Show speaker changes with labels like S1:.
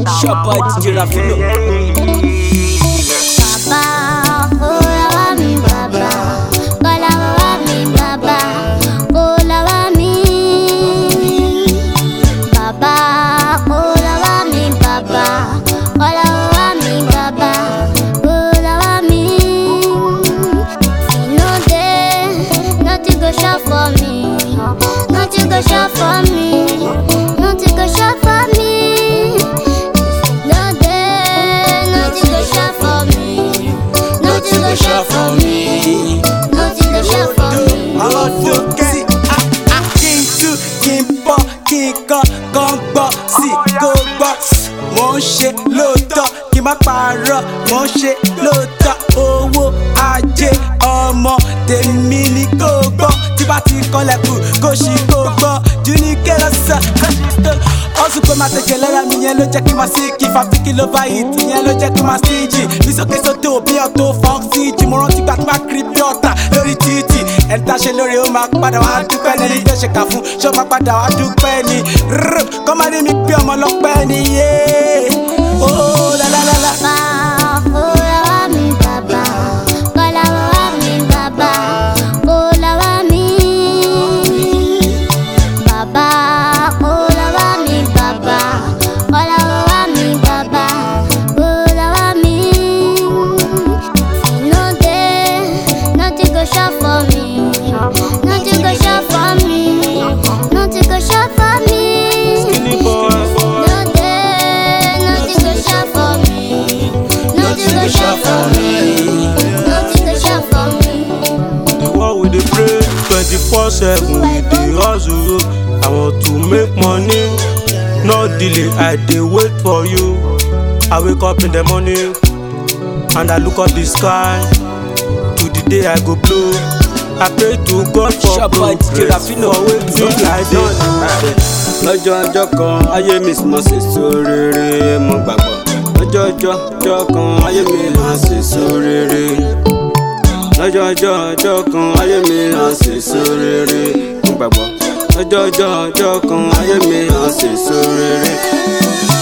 S1: Shabba DJ Rafino. Mo ń ṣe lóòótọ́ kí má parọ́, mo ń ṣe lóòótọ́ owó ajé ọmọ tèmi ni kò gbọ́ tí bá ti kọlẹ̀kùn kò ṣì kò gbọ́ jù ní kérésà ọ̀sùn pé máa tẹ̀kẹ̀ lára mi yẹn ló jẹ́ kí máa sí kí fàfikì ló bá yìí tì yẹn ló jẹ́ kí máa sí jì bí sókè sódò bí ọ̀tọ̀ fọ́ọ̀sì jì mo rántí gbà tí máa kiri bí ọ̀tà lórí títì ẹni tá a ṣe lóore ó máa padà wá dúpẹ́ ní ẹni tó ṣe kà fún ṣó máa padà wá dúpẹ́ ní kọ́ máa ní mi pé ọmọ ọlọ́pẹ́ ni yé oh la la la la.
S2: The 24/7 we dey hustle. I want to make money, no delay. I dey wait for you. I wake up in the morning and I look up the sky. To the day I go blow. I pray to God for progress, for wetin I done.
S3: Lọ́jọ́ ọjọ́ kan ayé mi mọ̀ sí sóréré mo gbàgbọ́. Lọ́jọ́ ọjọ́ kan ayé mi hàn sí sóréré. Lọ́jọ́ kan ayé mi hàn sí sóréré mo gbàgbọ́. Lọ́jọ́ kan ayé mi hàn sí sóréré.